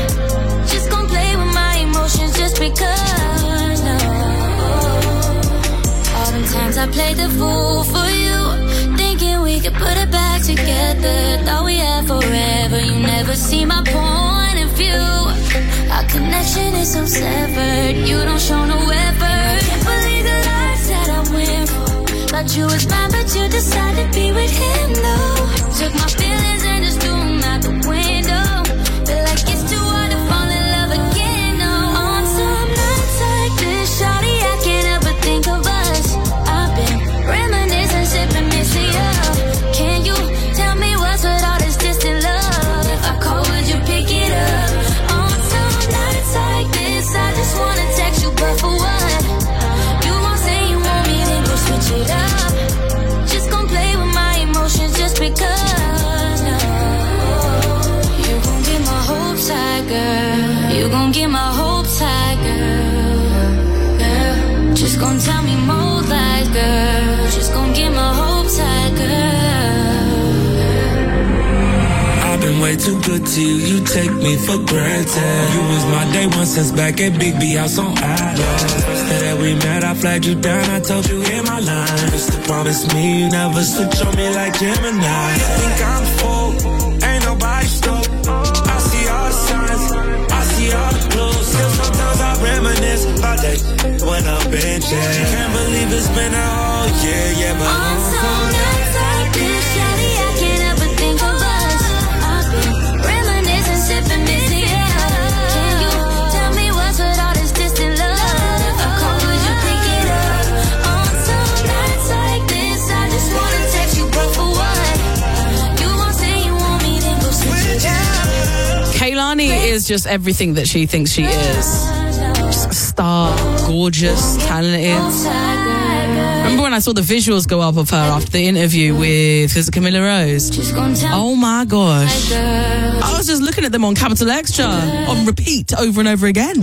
S20: played the fool for you, thinking we could put it back together. Thought we had forever, you never see my point of view. Our connection is so severed, you don't show no effort. Can't believe the lies that I went for. Thought you was mine, but you decided to be with him, no. Took my feelings and just threw them out the window. Feel like it's too hard to fall in love again, no. On some nights like this, shawty, I can't help but think of us. I've been reminiscing, sipping, missing you. Can you tell me what's with all this distant love? If I call, would you pick it up? On some nights like this, I just wanna text you, but for what? You won't say you want me, then go switch it up. Just gon' play with my emotions just because, no. You gon' get my hopes high, girl. You gon' get my hopes high, girl. Girl, just gon' tell me more lies, girl. Just gon' get my hopes high, girl.
S1: I've been way too good to you, you take me for granted. You was my day one since back at Big B House on Island. First day that we met, I flagged you down, I told you in my line. Just to promise me you never switch on me like Gemini. You think I'm full, ain't nobody stoked. I see all the signs, I see all the clues. Still sometimes I reminisce about that when I've been changed. Can't believe it's been a whole year, yeah, but
S20: on some nights like this, shawty, I can't help but think of us. I've been reminiscing, sipping, missing you. Can you tell me what's with all this distant love? If I call, would you pick it up? On some nights like this, I just wanna text you, bro, for what? You won't say you want me, then go switch it up.
S2: Kehlani is just everything that she thinks she is. Just a star, gorgeous, talented. Remember when I saw the visuals go up of her after the interview with, is it Camilla Rose? Oh my gosh. I was just looking at them on Capital Extra on repeat over and over again.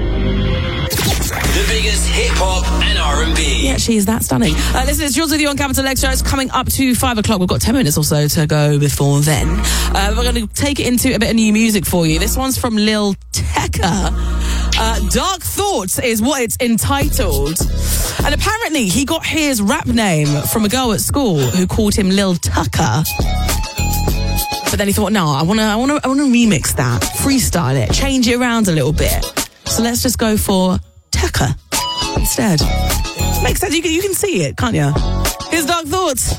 S3: The biggest hip-hop and R and B.
S2: Yeah, she is that stunning. Uh, listen, it's Jules with you on Capital Extra. It's coming up to five o'clock. We've got ten minutes or so to go before then. Uh, we're going to take it into a bit of new music for you. This one's from Lil Tecca. Uh, Dark Thoughts is what it's entitled. And apparently he got his rap name from a girl at school who called him Lil Tucker. But then he thought, no, I want to I want to I want to remix that, freestyle it, change it around a little bit. So let's just go for Tucker instead. Makes sense. You can, you can see it, can't you? Here's Dark Thoughts.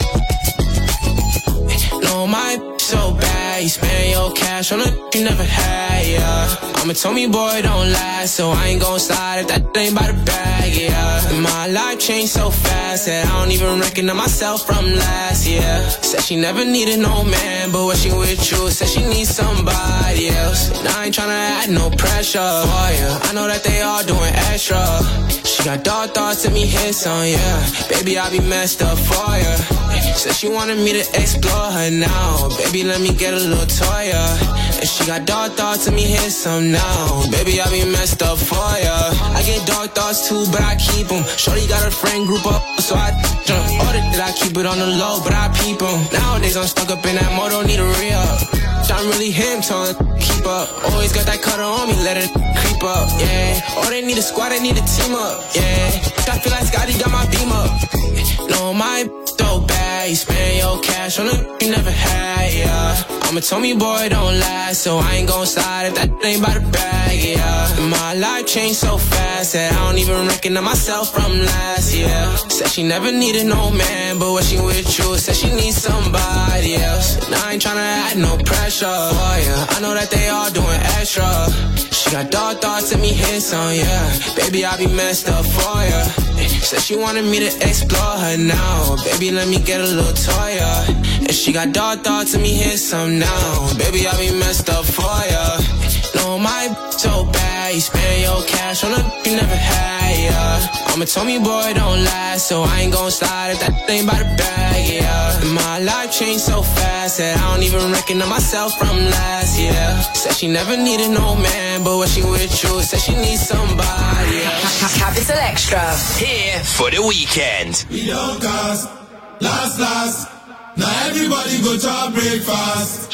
S4: No, my so bad. You spend your cash on a you never had, yeah. I'm a Tommy boy, don't last, so I ain't gon' slide if that ain't by the bag, yeah. And my life changed so fast that I don't even recognize myself from last year. Said she never needed no man, but when she with you, said she needs somebody else. And I ain't tryna add no pressure for you. I know that they all doing extra. She got dark thoughts, let me hit some, yeah. Baby, I be messed up for you. Said she wanted me to explore her now. Baby, let me get a little toy, yeah. And she got dark thoughts, let me hit some now. Baby, I be messed up for ya. I get dark thoughts too, but I keep them. Shorty got her friend group up, so I jump. Order that I keep it on the low, but I peep them. Nowadays I'm stuck up in that mode, don't need a re-up. I'm really him, telling keep up. Always got that cutter on me, let it creep up, yeah. Oh, they need a squad, they need a team up, yeah. I feel like Scotty got my beam up. No, my so bad, you spend your cash on a you never had, yeah. I'm a Tommy boy, don't last, so I ain't gon' slide if that ain't by the bag, yeah. And my life changed so fast that I don't even recognize myself from last year. Said she never needed no man, but when she with you, said she needs somebody else. And I ain't tryna add no pressure, oh yeah. I know that they all doing extra. She got dark thoughts, let me hit some, yeah. Baby, I be messed up for ya. Said she wanted me to explore her now. Baby, let me get a little toy, yeah. And she got dark thoughts, let me hit some now. Baby, I be messed up for ya. No, my so bad, you spend your cash on a you never had, yeah. I'm a Tommy boy, don't last, so I ain't gon' slide if that ain't by the bag, yeah. And my life changed so fast that I don't even recognize myself from last year. Said she never needed no man, but when she with you, said she needs somebody else.
S10: Capital Extra.
S3: Here for the weekend.
S29: We don't cast, last, last. Now everybody go to breakfast.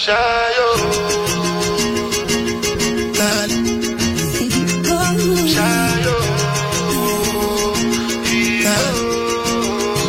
S29: Shayo. Shayo.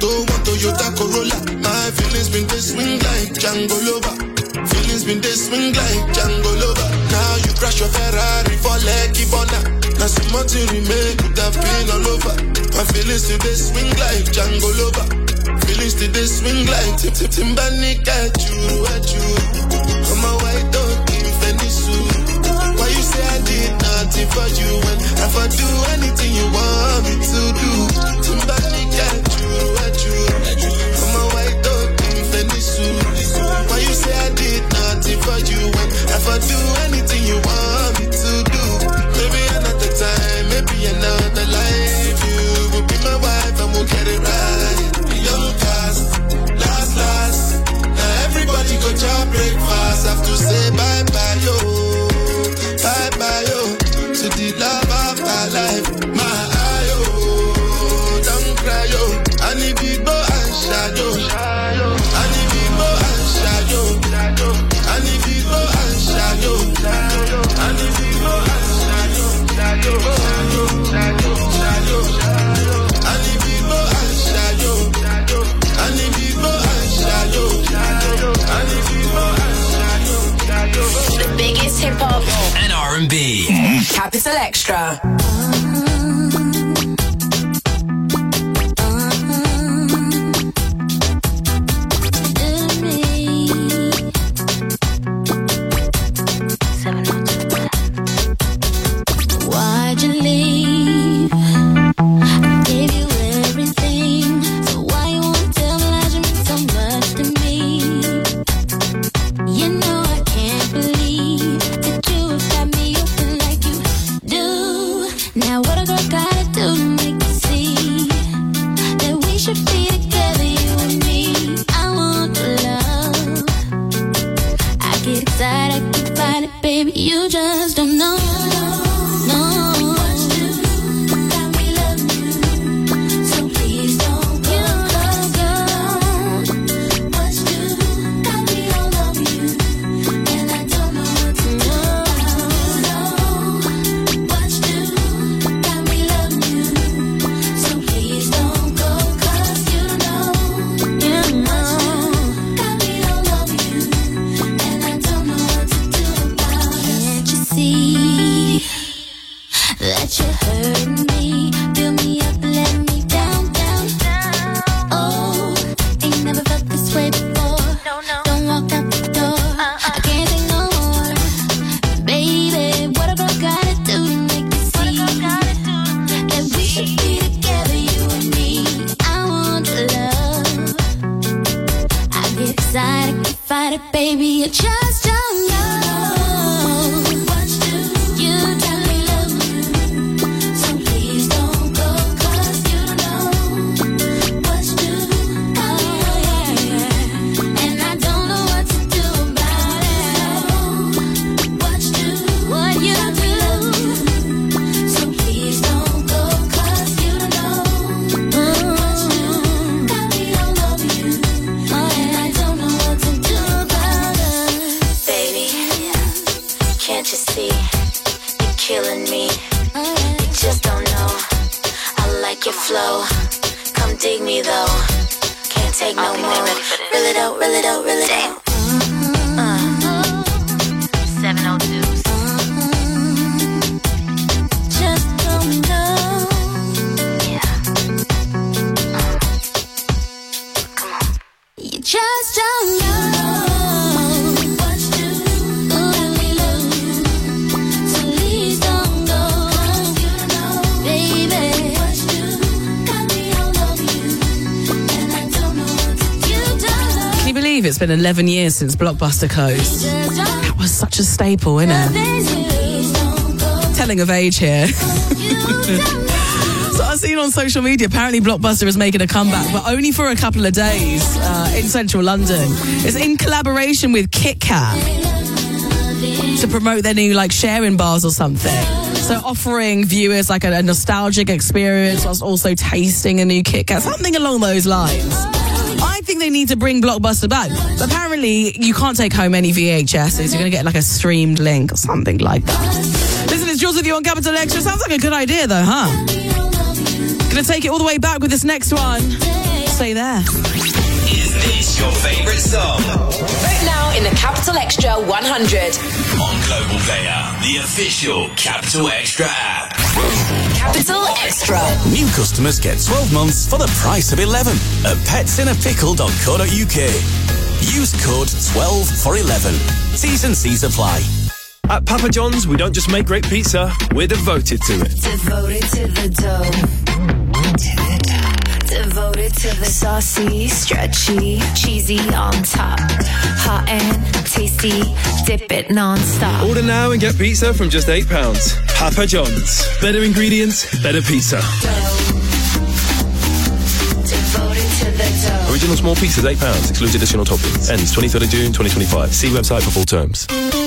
S5: to one Toyota Corolla. My feelings been they swing like Django Lover. Feelings been they swing like Django Lover. Now you crash your Ferrari for Lucky Bonner. Now some more to remain with that pain all over. My feelings today swing like Django Lover. Feelings today swing like Tip Tip Timbani at you, at you. Come on, why don't give any suit? Why you say I did nothing for you when if I do anything you want me to do? Timbani at you, at you. Come on, why don't give any suit? Why you say I did nothing for you when if I do anything you want me to do? Maybe another time, maybe another life. You will be my wife and we'll get it right. Young cast, last, last. Now everybody go to breakfast. Have to say bye bye, yo. Bye bye, yo. To the love of my life. My eye, yo. Don't cry, yo. I need big boy and shadow. I need big boy and shadow. I need big boy and shadow. I need big boy and shadow. Shadow, shadow, shadow, shadow. I need big boy and shadow. I need big boy and shadow. I need big boy and shadow.
S10: The biggest hip hop
S3: and R and B.
S10: Capital Extra.
S20: Why'd you leave? I gave you everything. So why you won't tell me lies? You mean so much to me. You know I can't believe that you have got me open like you do. Now what a girl gotta do to make you see that we should be together, you and me. I want your love. I get excited, I can find it, baby. You just don't know. Baby, you just don't know what to do. You tell me love you, so please don't go, 'cause you don't know what to do. Oh, yeah, yeah. And I don't know what to do about it. What to do, what you do. So please don't go, 'cause you don't know what to do. 'Cause we don't love you. Oh, and I don't know what to do. Can't you see, you're killing me. You just don't know, I like your flow. Come dig me though, can't take no more. Really don't, really don't, really don't. Uh, seven oh twos. Just don't know. Yeah. Uh, come on. You just don't know.
S2: It's been eleven years since Blockbuster closed. That was such a staple, innit? Telling of age here. So I've seen on social media, apparently Blockbuster is making a comeback, but only for a couple of days uh, in central London. It's in collaboration with Kit Kat to promote their new like sharing bars or something. So offering viewers like a, a nostalgic experience whilst also tasting a new Kit Kat, something along those lines. I think they need to bring Blockbuster back. But apparently, you can't take home any V H Ses. You're going to get like a streamed link or something like that. Listen, it's Jules with you on Capital Extra. Sounds like a good idea though, huh? Going to take it all the way back with this next one. stay there.
S3: Is this your favourite song?
S10: Vote now in the Capital Extra one hundred.
S3: On Global Player, the official Capital Extra app.
S10: Capital Extra.
S6: New customers get twelve months for the price of eleven at pets in a pickle dot co dot uk. Use code twelve for eleven. T's and C's apply.
S8: At Papa John's, we don't just make great pizza, we're devoted to it.
S11: Devoted to the dough. To the dough. Devoted to the saucy, stretchy, cheesy on top. Hot and tasty, dip it non-stop.
S8: Order now and get pizza from just eight pounds. Papa John's. Better ingredients, better pizza.
S11: Devoted to the dough.
S8: Original small pizzas, eight pounds. Excludes additional toppings. Ends twenty-third of June, twenty twenty-five. See website for full terms.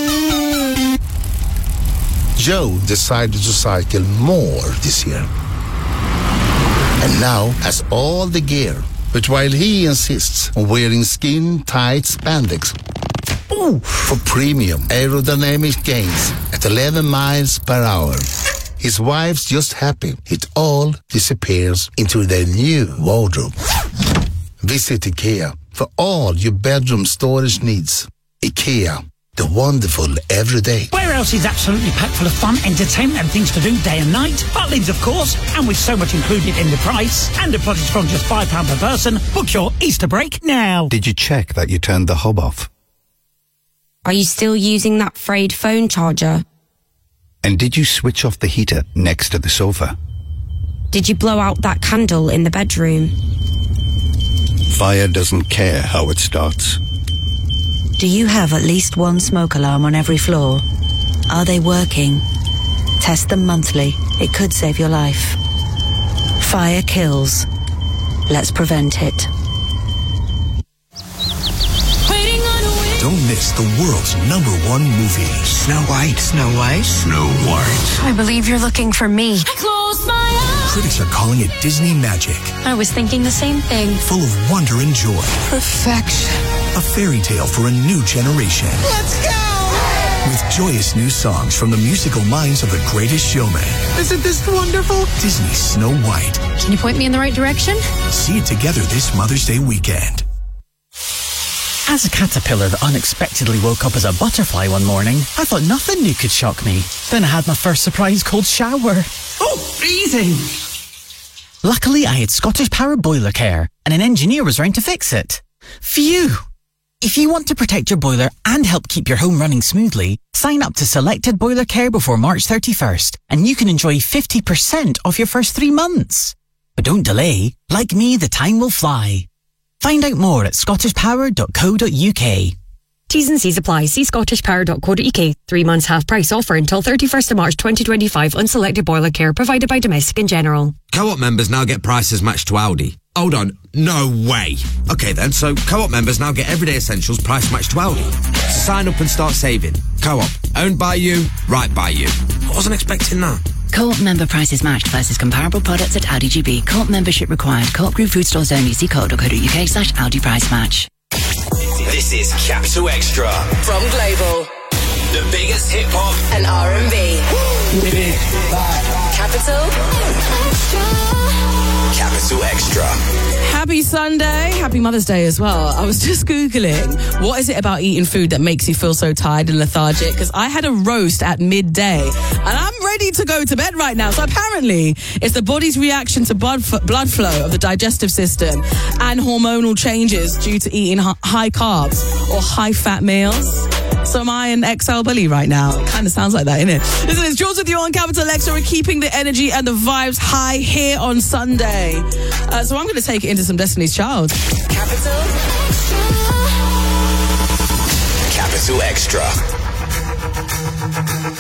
S12: Joe decided to cycle more this year. And now has all the gear. But while he insists on wearing skin-tight spandex ooh, for premium aerodynamic gains at eleven miles per hour, his wife's just happy it all disappears into their new wardrobe. Visit IKEA for all your bedroom storage needs. IKEA. The wonderful everyday.
S13: Warehouse is absolutely packed full of fun, entertainment and things to do day and night. Butlins, of course, and with so much included in the price and deposits from just five pounds per person, book your Easter break now.
S21: Did you check that you turned the hob off?
S23: Are you still using that frayed phone charger?
S21: And did you switch off the heater next to the sofa?
S23: Did you blow out that candle in the bedroom?
S21: Fire doesn't care how it starts.
S24: Do you have at least one smoke alarm on every floor? Are they working? Test them monthly. It could save your life. Fire kills. Let's prevent it.
S28: Don't miss the world's number one movie.
S25: Snow White. Snow White.
S28: Snow White.
S23: I believe you're looking for me.
S25: Close my eyes.
S28: Critics are calling it Disney magic.
S23: I was thinking the same thing.
S28: Full of wonder and joy.
S25: Perfection.
S28: A fairy tale for a new generation.
S25: Let's go!
S28: With joyous new songs from the musical minds of The Greatest Showman.
S25: Isn't this wonderful?
S28: Disney's Snow White.
S23: Can you point me in the right direction?
S28: See it together this Mother's Day weekend.
S30: As a caterpillar that unexpectedly woke up as a butterfly one morning, I thought nothing new could shock me. Then I had my first surprise cold shower.
S25: Oh, freezing!
S30: Luckily, I had Scottish Power Boiler Care, and an engineer was round to fix it. Phew! If you want to protect your boiler and help keep your home running smoothly, sign up to Selected Boiler Care before March thirty-first, and you can enjoy fifty percent off your first three months. But don't delay. Like me, the time will fly. Find out more at scottish power dot co dot uk.
S23: T's and C's apply. See scottish power dot co dot uk. Three months half price offer until thirty-first of March twenty twenty-five on selected boiler care provided by Domestic and General.
S14: Co-op members now get prices matched to Audi. Hold on, no way. Okay then, so Co-op members now get everyday essentials price matched to Audi. So sign up and start saving. Co-op, owned by you, right by you. I wasn't expecting that.
S15: Co-op member prices matched versus comparable products at Audi G B. Co-op membership required. Co-op Group food stores only. See co op dot co dot uk slash Audi price match.
S3: This is Capital Extra
S10: From Global.
S3: The biggest hip hop
S10: And R and B. Capital Extra.
S3: Capital Extra.
S2: Happy Sunday. Happy Mother's Day as well. I was just Googling, what is it about eating food that makes you feel so tired and lethargic? Because I had a roast at midday and I'm ready to go to bed right now. So apparently it's the body's reaction to blood, f- blood flow of the digestive system and hormonal changes due to eating h- high carbs or high fat meals. So am I an X L bully right now? It kind of sounds like that, innit? Listen, it's Jules with you on Capital Extra. We're keeping the energy and the vibes high here on Sunday. Uh, so I'm going to take it into some Destiny's Child.
S10: Capital
S3: Capital Extra.